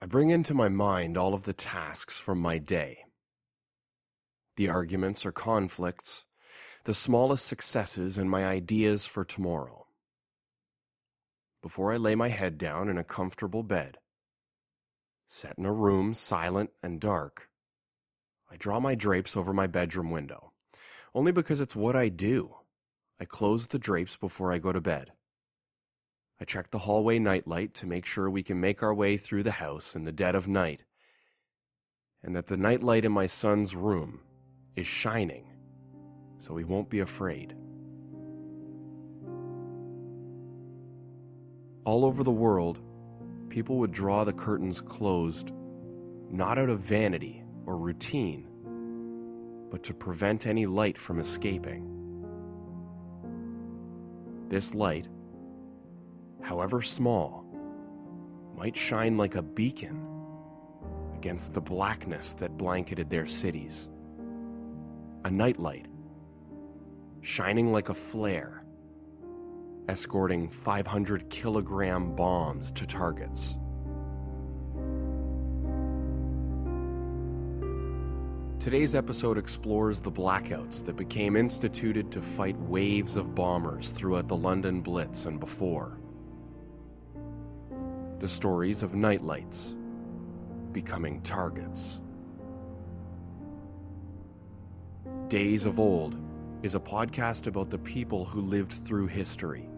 bring into my mind all of the tasks from my day. The arguments or conflicts, the smallest successes, and my ideas for tomorrow. Before I lay my head down in a comfortable bed, set in a room silent and dark, I draw my drapes over my bedroom window, only because it's what I do. I close the drapes before I go to bed. I check the hallway nightlight to make sure we can make our way through the house in the dead of night, and that the nightlight in my son's room is shining, so he won't be afraid. All over the world, people would draw the curtains closed, not out of vanity or routine, but to prevent any light from escaping. This light, however small, might shine like a beacon against the blackness that blanketed their cities. A nightlight, shining like a flare, escorting 500-kilogram bombs to targets. Today's episode explores the blackouts that became instituted to fight waves of bombers throughout the London Blitz and before. The stories of nightlights becoming targets. Days of Old is a podcast about the people who lived through history.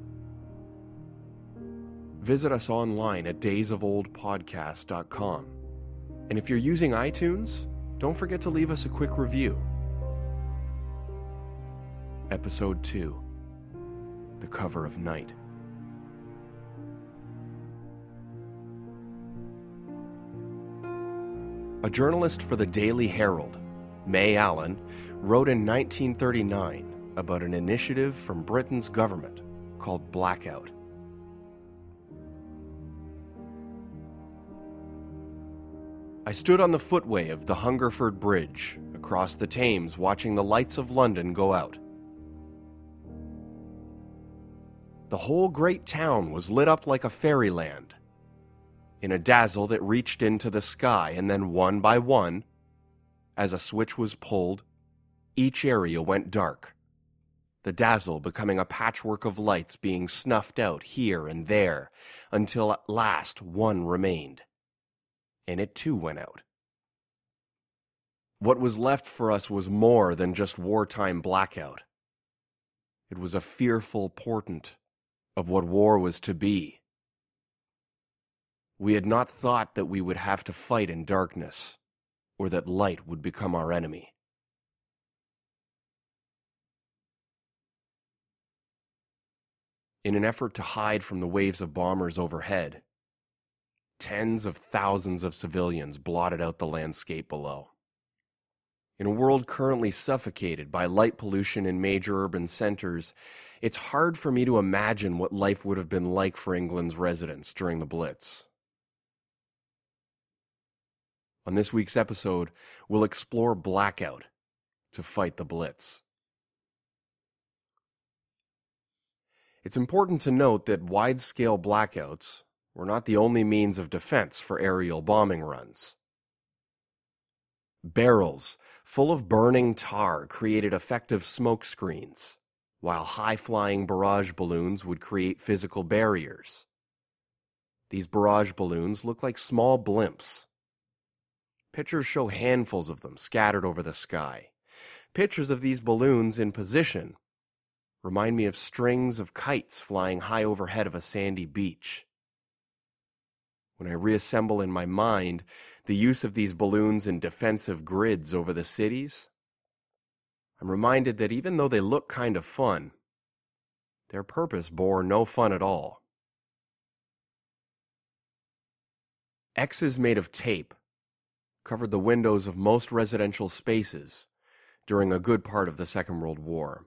Visit us online at daysofoldpodcast.com. And if you're using iTunes, don't forget to leave us a quick review. Episode 2, The Cover of Night. A journalist for the Daily Herald, May Allen, wrote in 1939 about an initiative from Britain's government called Blackout. I stood on the footway of the Hungerford Bridge across the Thames watching the lights of London go out. The whole great town was lit up like a fairyland, in a dazzle that reached into the sky, and then one by one, as a switch was pulled, each area went dark, the dazzle becoming a patchwork of lights being snuffed out here and there, until at last one remained. And it too went out. What was left for us was more than just wartime blackout. It was a fearful portent of what war was to be. We had not thought that we would have to fight in darkness, or that light would become our enemy. In an effort to hide from the waves of bombers overhead, tens of thousands of civilians blotted out the landscape below. In a world currently suffocated by light pollution in major urban centers, it's hard for me to imagine what life would have been like for England's residents during the Blitz. On this week's episode, we'll explore Blackout to fight the Blitz. It's important to note that wide-scale blackouts were not the only means of defense for aerial bombing runs. Barrels full of burning tar created effective smoke screens, while high-flying barrage balloons would create physical barriers. These barrage balloons look like small blimps. Pictures show handfuls of them scattered over the sky. Pictures of these balloons in position remind me of strings of kites flying high overhead of a sandy beach. When I reassemble in my mind the use of these balloons in defensive grids over the cities, I'm reminded that even though they look kind of fun, their purpose bore no fun at all. X's made of tape covered the windows of most residential spaces during a good part of the Second World War.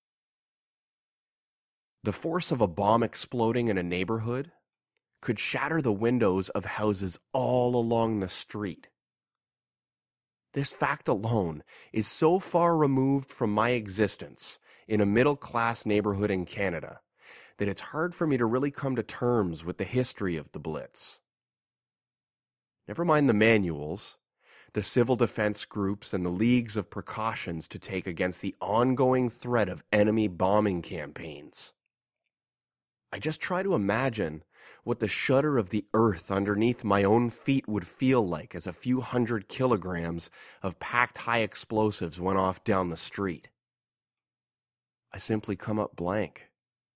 The force of a bomb exploding in a neighborhood could shatter the windows of houses all along the street. This fact alone is so far removed from my existence in a middle-class neighborhood in Canada that it's hard for me to really come to terms with the history of the Blitz. Never mind the manuals, the civil defense groups, and the leagues of precautions to take against the ongoing threat of enemy bombing campaigns. I just try to imagine what the shudder of the earth underneath my own feet would feel like as a few 100 kilograms of packed high explosives went off down the street. I simply come up blank.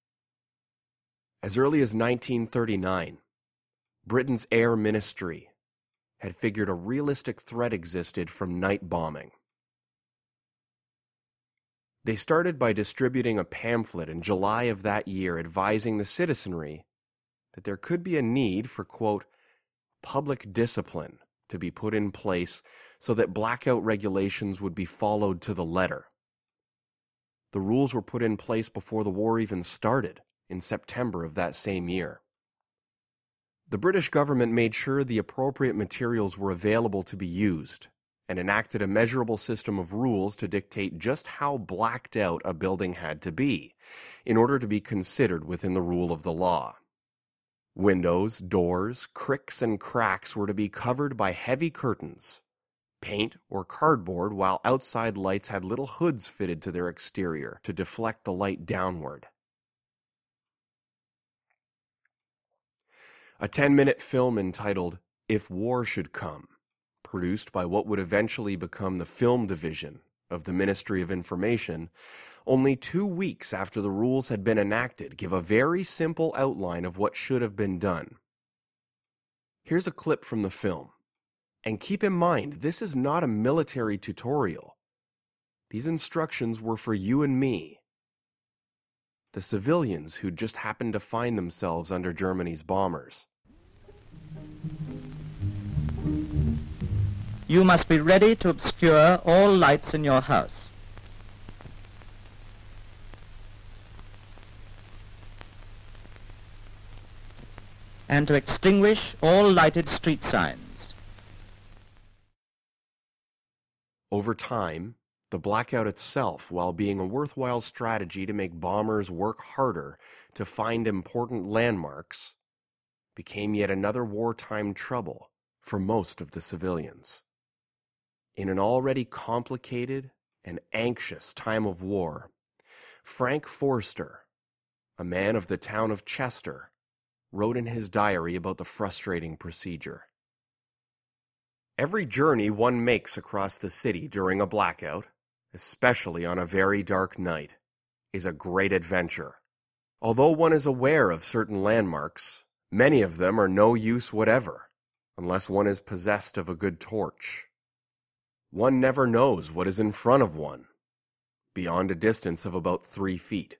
As early as 1939, Britain's Air Ministry had figured a realistic threat existed from night bombing. They started by distributing a pamphlet in July of that year advising the citizenry that there could be a need for, quote, public discipline to be put in place so that blackout regulations would be followed to the letter. The rules were put in place before the war even started, in September of that same year. The British government made sure the appropriate materials were available to be used and enacted a measurable system of rules to dictate just how blacked out a building had to be in order to be considered within the rule of the law. Windows, doors, cricks, and cracks were to be covered by heavy curtains, paint, or cardboard, while outside lights had little hoods fitted to their exterior to deflect the light downward. A 10-minute film entitled If War Should Come, produced by what would eventually become the Film Division of the Ministry of Information, only 2 weeks after the rules had been enacted, give a very simple outline of what should have been done. Here's a clip from the film. And keep in mind, this is not a military tutorial. These instructions were for you and me, the civilians who'd just happened to find themselves under Germany's bombers. You must be ready to obscure all lights in your house. And to extinguish all lighted street signs. Over time, the blackout itself, while being a worthwhile strategy to make bombers work harder to find important landmarks, became yet another wartime trouble for most of the civilians. In an already complicated and anxious time of war, Frank Forster, a man of the town of Chester, wrote in his diary about the frustrating procedure. Every journey one makes across the city during a blackout, especially on a very dark night, is a great adventure. Although one is aware of certain landmarks, many of them are no use whatever, unless one is possessed of a good torch. One never knows what is in front of one, beyond a distance of about 3 feet.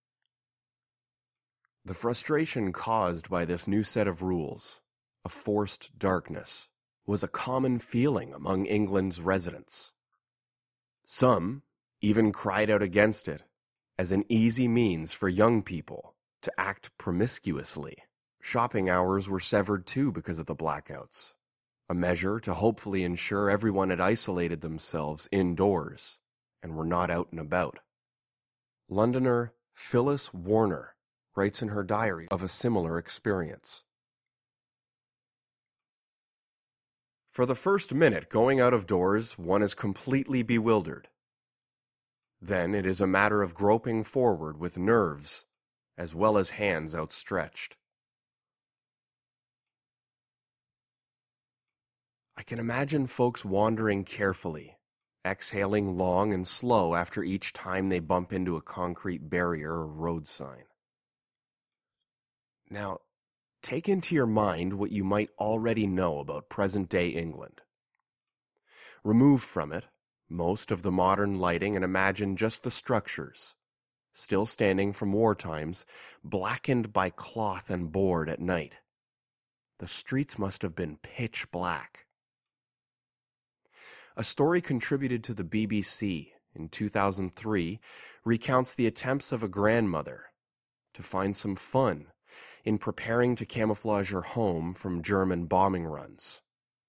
The frustration caused by this new set of rules, of forced darkness, was a common feeling among England's residents. Some even cried out against it as an easy means for young people to act promiscuously. Shopping hours were severed too because of the blackouts, a measure to hopefully ensure everyone had isolated themselves indoors and were not out and about. Londoner Phyllis Warner writes in her diary of a similar experience. For the first minute going out of doors, one is completely bewildered. Then it is a matter of groping forward with nerves as well as hands outstretched. I can imagine folks wandering carefully, exhaling long and slow after each time they bump into a concrete barrier or road sign. Now, take into your mind what you might already know about present-day England. Remove from it most of the modern lighting and imagine just the structures, still standing from war times, blackened by cloth and board at night. The streets must have been pitch black. A story contributed to the BBC in 2003 recounts the attempts of a grandmother to find some fun in preparing to camouflage her home from German bombing runs.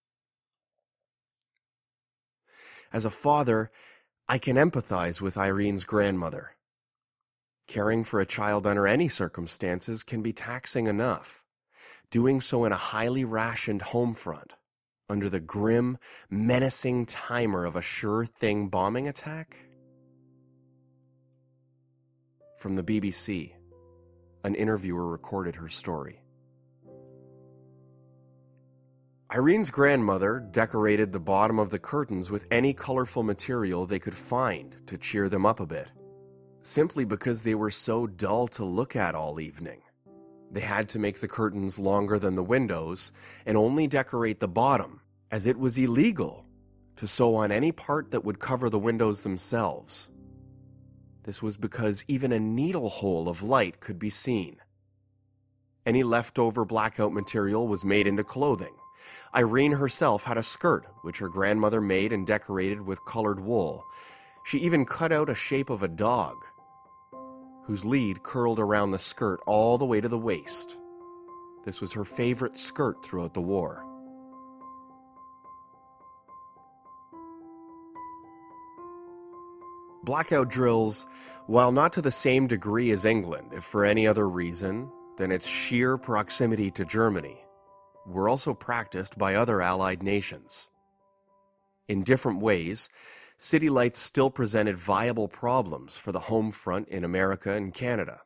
As a father, I can empathize with Irene's grandmother. Caring for a child under any circumstances can be taxing enough. Doing so in a highly rationed home front under the grim, menacing timer of a sure-thing bombing attack? From the BBC, an interviewer recorded her story. Irene's grandmother decorated the bottom of the curtains with any colorful material they could find to cheer them up a bit, simply because they were so dull to look at all evening. They had to make the curtains longer than the windows and only decorate the bottom, as it was illegal to sew on any part that would cover the windows themselves. This was because even a needle hole of light could be seen. Any leftover blackout material was made into clothing. Irene herself had a skirt, which her grandmother made and decorated with colored wool. She even cut out a shape of a dog, whose lead curled around the skirt all the way to the waist. This was her favorite skirt throughout the war. Blackout drills, while not to the same degree as England, if for any other reason than its sheer proximity to Germany, were also practiced by other Allied nations. In different ways, city lights still presented viable problems for the home front in America and Canada.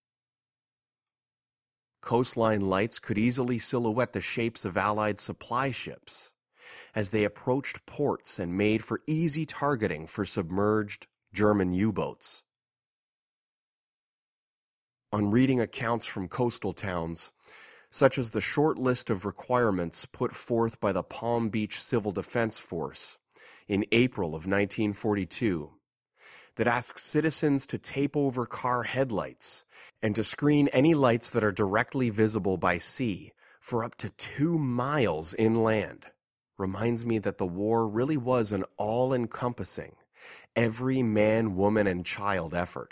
Coastline lights could easily silhouette the shapes of Allied supply ships as they approached ports and made for easy targeting for submerged German U-boats. On reading accounts from coastal towns, such as the short list of requirements put forth by the Palm Beach Civil Defense Force in April of 1942, that asks citizens to tape over car headlights and to screen any lights that are directly visible by sea for up to 2 miles inland, reminds me that the war really was an all-encompassing, every man, woman, and child effort.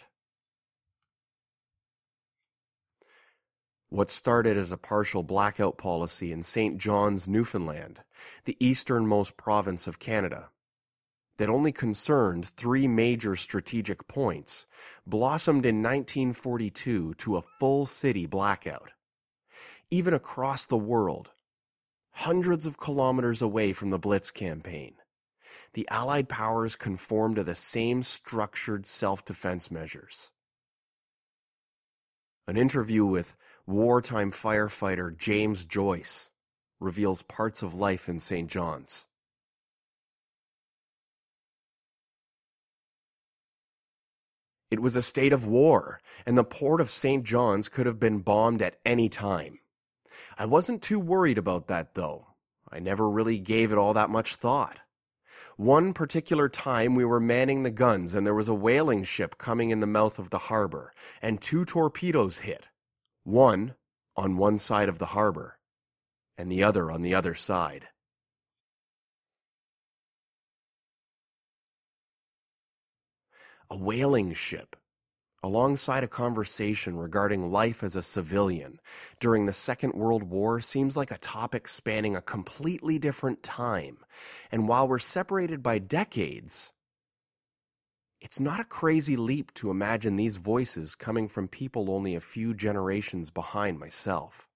What started as a partial blackout policy in St. John's, Newfoundland, the easternmost province of Canada, that only concerned 3 major strategic points, blossomed in 1942 to a full city blackout. Even across the world, hundreds of kilometers away from the Blitz campaign, the Allied powers conformed to the same structured self-defense measures. An interview with wartime firefighter James Joyce reveals parts of life in St. John's. It was a state of war, and the port of St. John's could have been bombed at any time. I wasn't too worried about that, though. I never really gave it all that much thought. One particular time we were manning the guns and there was a whaling ship coming in the mouth of the harbor, and 2 torpedoes hit, one on one side of the harbor and the other on the other side. A whaling ship, alongside a conversation regarding life as a civilian during the Second World War, seems like a topic spanning a completely different time. And while we're separated by decades, it's not a crazy leap to imagine these voices coming from people only a few generations behind myself.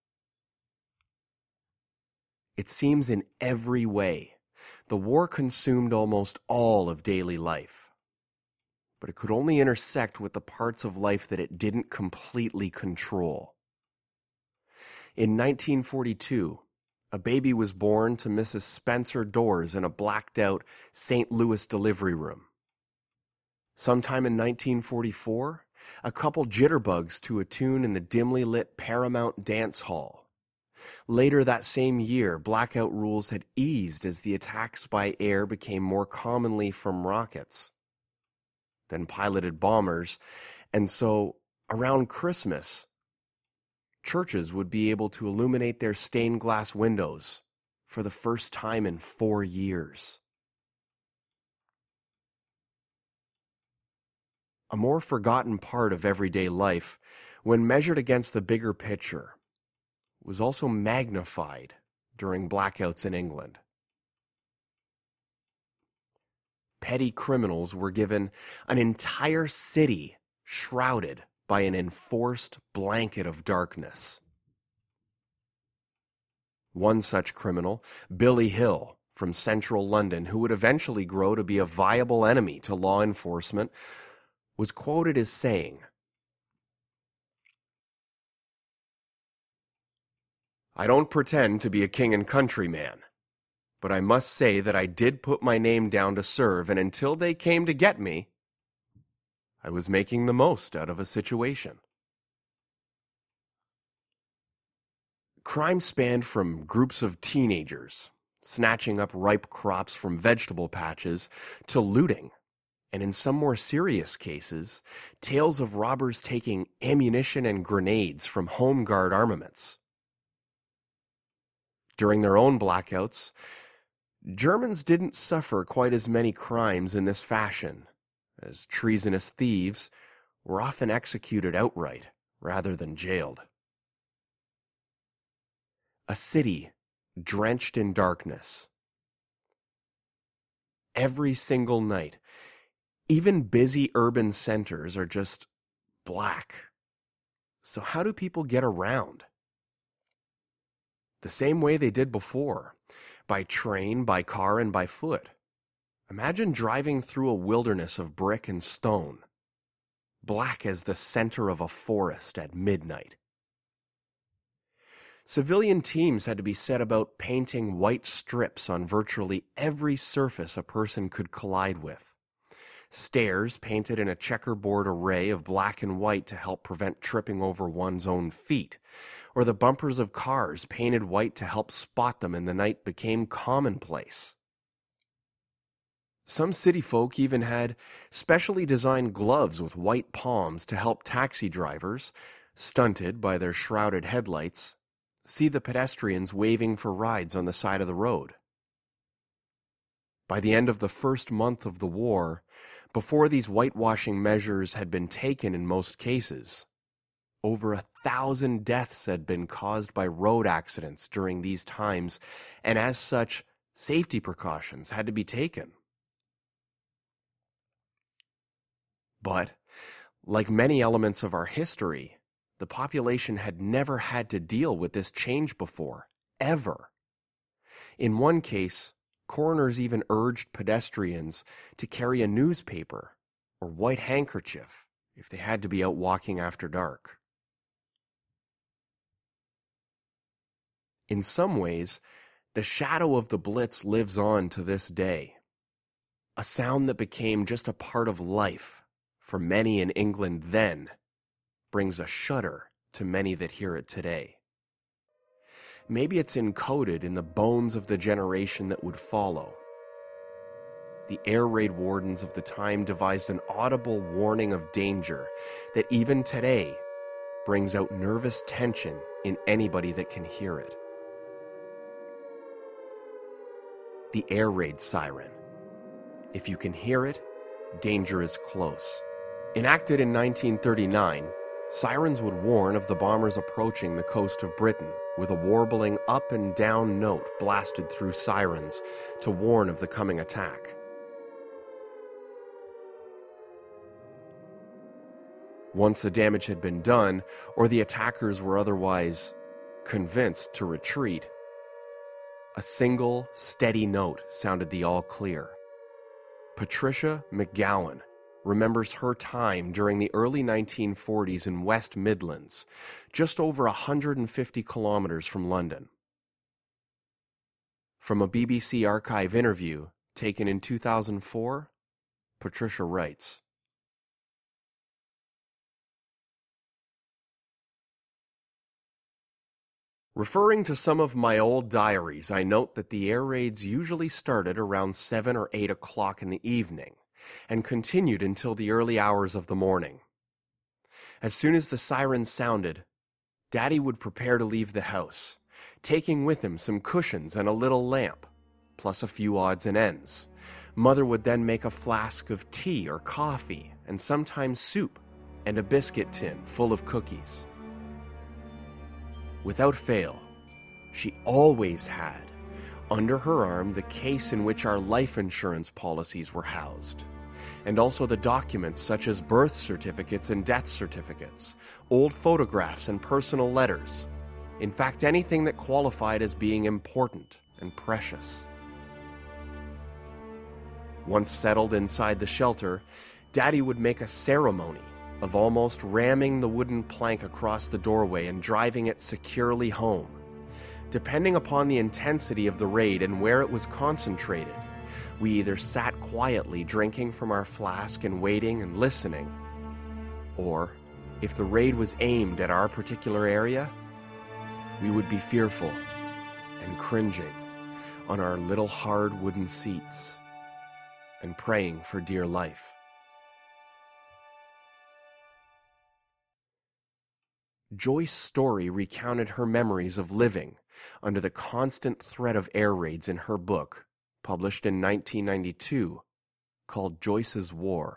It seems in every way the war consumed almost all of daily life, but it could only intersect with the parts of life that it didn't completely control. In 1942, a baby was born to Mrs. Spencer Doors in a blacked-out St. Louis delivery room. Sometime in 1944, a couple jitterbugs to a tune in the dimly lit Paramount Dance Hall. Later that same year, blackout rules had eased as the attacks by air became more commonly from rockets than piloted bombers, and so around Christmas, churches would be able to illuminate their stained glass windows for the first time in 4 years. A more forgotten part of everyday life, when measured against the bigger picture, was also magnified during blackouts in England. Petty criminals were given an entire city shrouded by an enforced blanket of darkness. One such criminal, Billy Hill, from central London, who would eventually grow to be a viable enemy to law enforcement, was quoted as saying, "I don't pretend to be a king and country man, but I must say that I did put my name down to serve, and until they came to get me, I was making the most out of a situation." Crime spanned from groups of teenagers snatching up ripe crops from vegetable patches to looting, and in some more serious cases, tales of robbers taking ammunition and grenades from home guard armaments. During their own blackouts, Germans didn't suffer quite as many crimes in this fashion, as treasonous thieves were often executed outright rather than jailed. A city drenched in darkness. Every single night, even busy urban centers are just black. So how do people get around? The same way they did before, by train, by car, and by foot. Imagine driving through a wilderness of brick and stone, black as the center of a forest at midnight. Civilian teams had to be set about painting white strips on virtually every surface a person could collide with. Stairs painted in a checkerboard array of black and white to help prevent tripping over one's own feet, or the bumpers of cars painted white to help spot them in the night became commonplace. Some city folk even had specially designed gloves with white palms to help taxi drivers, stunted by their shrouded headlights, see the pedestrians waving for rides on the side of the road. By the end of the first month of the war, before these whitewashing measures had been taken in most cases, over 1,000 deaths had been caused by road accidents during these times, and as such, safety precautions had to be taken. But, like many elements of our history, the population had never had to deal with this change before, ever. In one case, coroners even urged pedestrians to carry a newspaper or white handkerchief if they had to be out walking after dark. In some ways, the shadow of the Blitz lives on to this day, a sound that became just a part of life for many in England then, brings a shudder to many that hear it today. Maybe it's encoded in the bones of the generation that would follow. The air raid wardens of the time devised an audible warning of danger that even today brings out nervous tension in anybody that can hear it. The air raid siren. If you can hear it, danger is close. Enacted in 1939, sirens would warn of the bombers approaching the coast of Britain, with a warbling up and down note blasted through sirens to warn of the coming attack. Once the damage had been done, or the attackers were otherwise convinced to retreat, a single, steady note sounded the all clear. Patricia McGowan remembers her time during the early 1940s in West Midlands, just over 150 kilometers from London. From a BBC archive interview taken in 2004, Patricia writes, "Referring to some of my old diaries, I note that the air raids usually started around 7 or 8 o'clock in the evening and continued until the early hours of the morning. As soon as the sirens sounded, Daddy would prepare to leave the house, taking with him some cushions and a little lamp, plus a few odds and ends. Mother would then make a flask of tea or coffee, and sometimes soup, and a biscuit tin full of cookies. Without fail, she always had under her arm the case in which our life insurance policies were housed, and also the documents such as birth certificates and death certificates, old photographs and personal letters, In fact, anything that qualified as being important and precious. Once settled inside the shelter, Daddy would make a ceremony of almost ramming the wooden plank across the doorway and driving it securely home. Depending upon the intensity of the raid and where it was concentrated, we either sat quietly drinking from our flask and waiting and listening, or, if the raid was aimed at our particular area, we would be fearful and cringing on our little hard wooden seats and praying for dear life. Joyce Story recounted her memories of living under the constant threat of air raids in her book, published in 1992, called Joyce's War.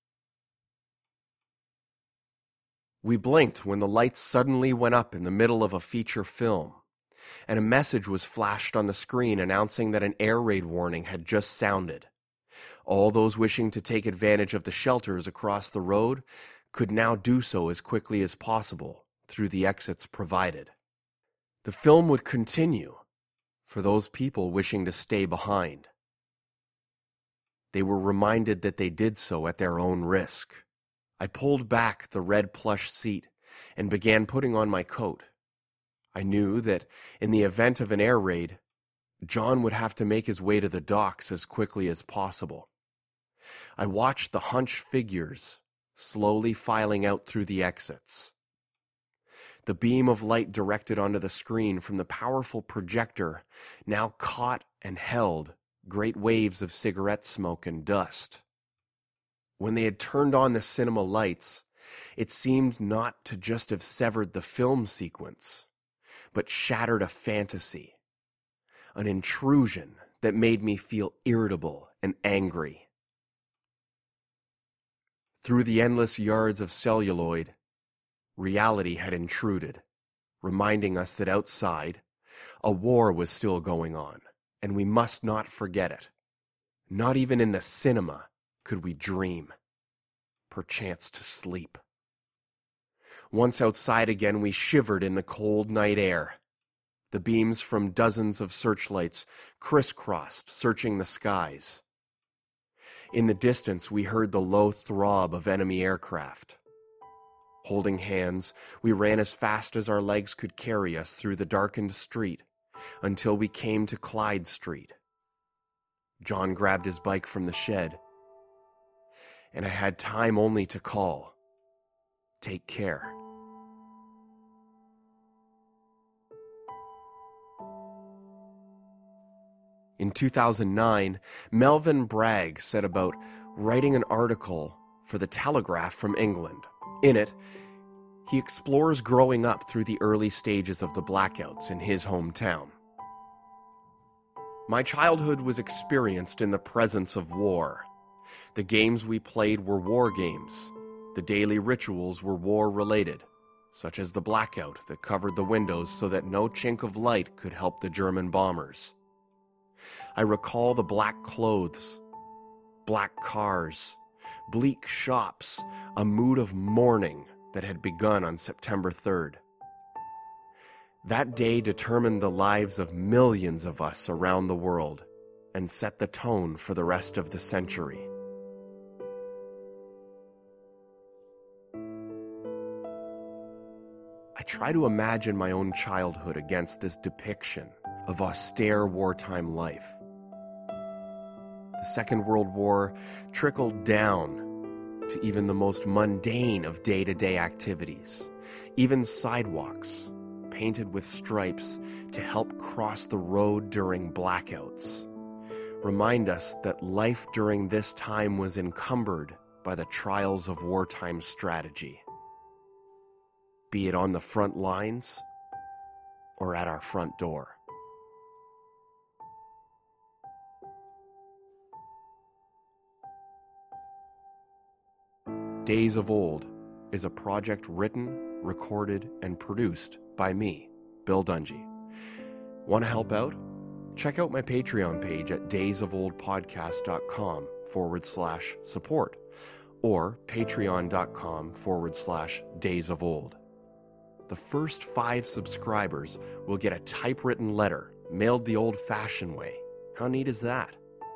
We blinked when the lights suddenly went up in the middle of a feature film, and a message was flashed on the screen announcing that an air raid warning had just sounded. All those wishing to take advantage of the shelters across the road could now do so as quickly as possible through the exits provided. The film would continue for those people wishing to stay behind. They were reminded that they did so at their own risk. I pulled back the red plush seat and began putting on my coat. I knew that in the event of an air raid, John would have to make his way to the docks as quickly as possible. I watched the hunched figures slowly filing out through the exits. The beam of light directed onto the screen from the powerful projector now caught and held great waves of cigarette smoke and dust. When they had turned on the cinema lights, it seemed not to just have severed the film sequence, but shattered a fantasy, an intrusion that made me feel irritable and angry. Through the endless yards of celluloid, reality had intruded, reminding us that outside, a war was still going on, and we must not forget it. Not even in the cinema could we dream, perchance to sleep. Once outside again, we shivered in the cold night air. The beams from dozens of searchlights crisscrossed, searching the skies. In the distance, we heard the low throb of enemy aircraft. Holding hands, we ran as fast as our legs could carry us through the darkened street until we came to Clyde Street. John grabbed his bike from the shed, and I had time only to call, "Take care." In 2009, Melvin Bragg set about writing an article for The Telegraph from England. In it, he explores growing up through the early stages of the blackouts in his hometown. My childhood was experienced in the presence of war. The games we played were war games. The daily rituals were war-related, such as the blackout that covered the windows so that no chink of light could help the German bombers. I recall the black clothes, black cars, bleak shops, a mood of mourning that had begun on September 3rd. That day determined the lives of millions of us around the world and set the tone for the rest of the century. I try to imagine my own childhood against this depiction of austere wartime life. The Second World War trickled down to even the most mundane of day-to-day activities, even sidewalks painted with stripes to help cross the road during blackouts. Remind us that life during this time was encumbered by the trials of wartime strategy, be it on the front lines or at our front door. Days of Old is a project written, recorded, and produced by me, Bill Dungy. Want to help out? Check out my Patreon page at daysofoldpodcast.com/support or patreon.com/daysofold. the first 5 subscribers will get a typewritten letter mailed the old-fashioned way. How neat is that?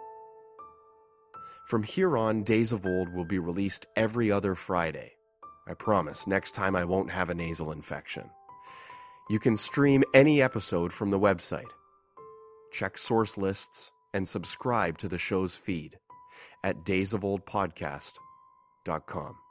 From here on, Days of Old will be released every other Friday. I promise, next time I won't have a nasal infection. You can stream any episode from the website. Check source lists and subscribe to the show's feed at daysofoldpodcast.com.